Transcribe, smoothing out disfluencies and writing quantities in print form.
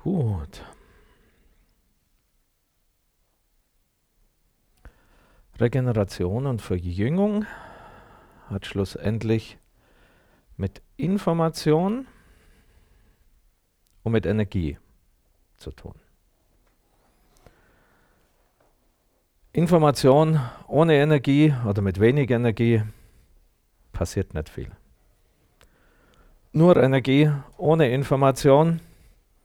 Gut. Regeneration und Verjüngung hat schlussendlich mit Information und mit Energie zu tun. Information ohne Energie oder mit wenig Energie passiert nicht viel. Nur Energie ohne Information